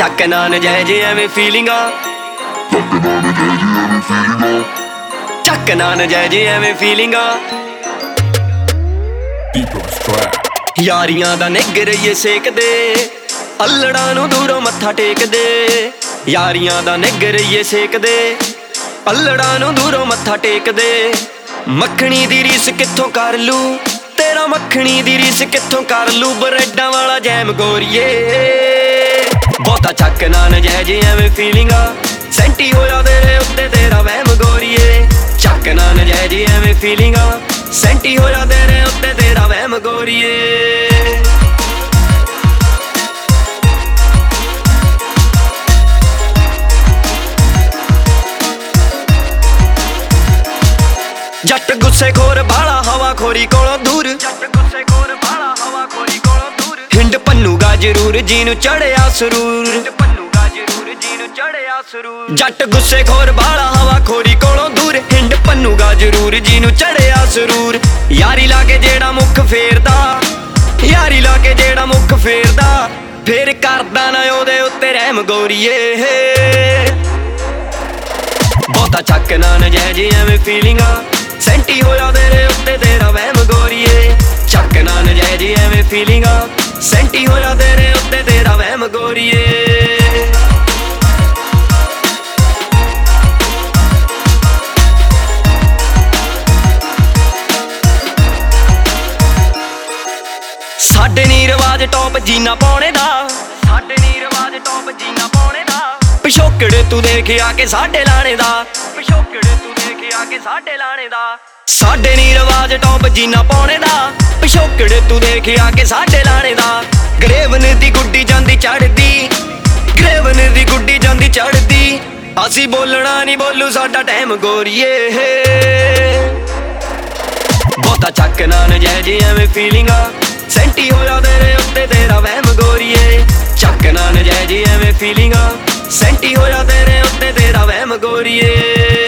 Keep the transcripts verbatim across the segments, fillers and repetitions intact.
ਚੱਕ ਨਾ ਨਜਾਇਜ਼ ਐਵੇਂ ਫੀਲਿੰਗਾਂ, ਚੱਕ ਨਾ ਨਜਾਇਜ਼ ਐਵੇਂ ਫੀਲਿੰਗਾਂ। ਯਾਰੀਆਂ ਦਾ ਨਿੱਘ ਰਹੀਏ ਸੇਕਦੇ, ਅਲੜਾਂ ਨੂੰ ਦੂਰੋਂ ਮੱਥਾ ਟੇਕਦੇ। ਯਾਰੀਆਂ ਦਾ ਨਿੱਘ ਰਹੀਏ ਸੇਕਦੇ, ਅਲੜਾਂ ਨੂੰ ਦੂਰੋਂ ਮੱਥਾ ਟੇਕਦੇ। ਮੱਖਣੀ ਦੀ ਰੀਸ ਕਿੱਥੋਂ ਕਰ ਲੂ ਤੇਰਾ, ਮੱਖਣੀ ਦੀ ਰੀਸ ਕਿੱਥੋਂ ਕਰ ਲੂ ਬਰੈਡਾਂ ਵਾਲਾ ਜੈਮ ਗੋਰੀਏ। ਬਹੁਤਾ ਚੱਕ ਨਾ ਨਜਾਇਜ਼ ਐਵੇਂ ਫੀਲਿੰਗਾਂ, ਸੈਂਟੀ ਹੋਇਆ ਤੇਰੇ ਉੱਤੇ ਤੇਰਾ ਵਹਿਮ ਗੋਰੀਏ। ਚੱਕ ਨਾ ਨਜਾਇਜ਼ ਐਵੇਂ ਫੀਲਿੰਗਾਂ, ਸੈਂਟੀ ਹੋਇਆ ਤੇਰੇ ਉੱਤੇ ਤੇਰਾ ਵਹਿਮ ਗੋਰੀਏ। ਜੱਟ ਗੁੱਸੇ ਖੋਰ ਬਾਲਾ ਹਵਾ ਖੋਰੀ ਕੋਲੋਂ ਦੂਰ, ਜੱਟ ਗੁੱਸੇ ਖੋਰ ਬਾਲਾ ਹਵਾ ਖੋਰੀ ਕੋਲੋਂ ਦੂਰ। ਹਿੰਡ ਭੰਨੂਗਾ ਜ਼ਰੂਰ ਜਿਹਨੂੰ ਚੜਿਆ ਸਰੂਰ, ਹਿੰਡ ਭੰਨੂਗਾ ਜ਼ਰੂਰ ਜਿਹਨੂੰ ਚੜਿਆ ਸਰੂਰ। ਜੱਟ ਗੁੱਸੇ ਖੋਰ ਬਾਲਾ ਹਵਾ ਖੋਰੀ ਕੋਲੋਂ ਦੂਰ, ਹਿੰਡ ਭੰਨੂਗਾ ਜ਼ਰੂਰ ਜਿਹਨੂੰ ਚੜਿਆ ਸਰੂਰ। ਯਾਰੀ ਲਾ ਕੇ ਜਿਹੜਾ ਮੁੱਖ ਫੇਰਦਾ, ਯਾਰੀ ਲਾ ਕੇ ਜਿਹੜਾ ਮੁੱਖ ਫੇਰਦਾ, ਫੇਰ ਕਰਦਾ ਨਾ ਉਹਦੇ ਉੱਤੇ ਰਹਿਮ ਗੋਰੀਏ। ਬਹੁਤਾ ਚੱਕ ਨਾ ਨਜਾਇਜ਼ ਐਵੇਂ ਫੀਲਿੰਗਾਂ, ਸੈਂਟੀ ਹੋਇਆ ਤੇਰੇ ਉੱਤੇ ਤੇਰਾ ਵਹਿਮ ਗੋਰੀਏ। ਚੱਕ ਨਾ ਨਜਾਇਜ਼ ਐਵੇਂ ਫੀਲਿੰਗਾਂ, ਸੈਂਟੀ ਹੋਇਆ ਤੇਰੇ ਉੱਤੇ ਤੇਰਾ ਵਹਿਮ ਗੋਰੀਏ। ਸਾਡੇ ਨੀ ਰਿਵਾਜ ਟੌਪ ਜੀਨਾ ਪਾਉਣੇ ਦਾ, ਸਾਡੇ ਨੀ ਰਿਵਾਜ ਟੌਪ ਜੀਨਾ ਪਾਉਣੇ ਦਾ। ਪਿਛੋਕੜ ਤੂੰ ਦੇਖਿਆ ਕਿ ਸਾਡੇ ਲਾਣੇ ਦਾ, ਪਿਛੋਕੜ ਤੂੰ ਦੇਖਿਆ ਕਿ ਸਾਡੇ ਲਾਣੇ ਦਾ। ਸਾਡੇ ਨੀ ਰਿਵਾਜ ਟੌਪ ਜੀਨਾ ਪਾਉਣੇ ਦਾ, ਪਿਛੋਕੜ ਤੂੰ ਦੇਖਿਆ ਕਿ ਸਾਡੇ ਲਾਣੇ ਦਾ। ਗਰੇਵਨ ਦੀ ਗੁੱਡੀ ਜਾਂਦੀ ਚੜਦੀ, ਗਰੇਵਨ ਦੀ ਗੁੱਡੀ ਜਾਂਦੀ ਚੜਦੀ। ਅਸੀਂ ਬੋਲਣਾ ਨੀ ਬੋਲੂ ਸਾਡਾ ਟਾਈਮ ਗੋਰੀਏ। ਬਹੁਤਾ ਚੱਕ ਨਾ ਨਜਾਇਜ਼ ਐਵੇਂ ਫੀਲਿੰਗਾਂ, ਸੈਂਟੀ ਹੋਇਆ ਤੇਰੇ ਉੱਤੇ ਤੇਰਾ ਵਹਿਮ ਗੋਰੀਏ। ਚੱਕ ਨਾ ਨਜਾਇਜ਼ ਐਵੇਂ ਫੀਲਿੰਗਾਂ, ਸੈਂਟੀ ਹੋਇਆ ਤੇਰੇ ਉੱਤੇ ਤੇਰਾ ਵਹਿਮ ਗੋਰੀਏ।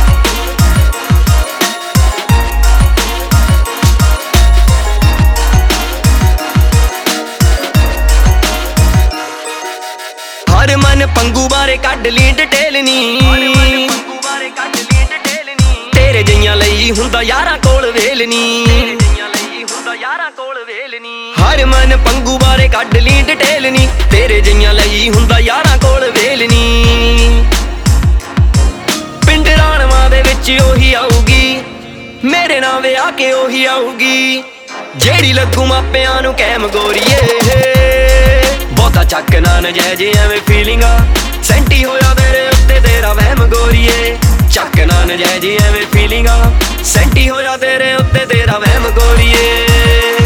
ਹਰ ਮਨ ਪੰਗੂ ਬਾਰੇ ਕੱਢ ਲਈ ਡਿਟੇਲ ਨੀ, ਤੇਰੇ ਜਈਆਂ ਲਈ ਹੁੰਦਾ ਯਾਰਾਂ ਕੋਲ ਵੇਲ ਨੀ, ਹਰ ਮਨ ਪੰਗੂ ਬਾਰੇ ਕੱਢ ਲਈ ਡਿਟੇਲ ਨੀ, ਤੇਰੇ ਜਈਆਂ ਲਈ ਹੁੰਦਾ ਯਾਰਾਂ ਕੋਲ ਵੇਲ ਨੀ। ਪਿੰਡ ਰਾਣਵਾਂ ਦੇ ਵਿੱਚ ਉਹੀ ਆਊਗੀ, ਮੇਰੇ ਨਾਲ ਵਿਆਹ ਕੇ ਉਹੀ ਆਊਗੀ, ਜਿਹੜੀ ਲੱਗੂ ਮਾਪਿਆਂ ਨੂੰ ਕੈਮ ਗੋਰੀਏ। ਬਹੁਤਾ ਚੱਕ ਨਾ ਨਜਾਇਜ਼ ਐਵੇਂ ਫੀਲਿੰਗਾਂ, ਸੈਂਟੀ ਹੋਇਆ ਤੇਰੇ ਉੱਤੇ ਤੇਰਾ ਵਹਿਮ ਗੋਰੀਏ। ਚੱਕ ਨਾ ਨਜਾਇਜ਼ ਐਵੇਂ ਫੀਲਿੰਗਾਂ, ਸੈਂਟੀ ਹੋਇਆ ਤੇਰੇ ਉੱਤੇ ਤੇਰਾ ਵਹਿਮ ਗੋਰੀਏ।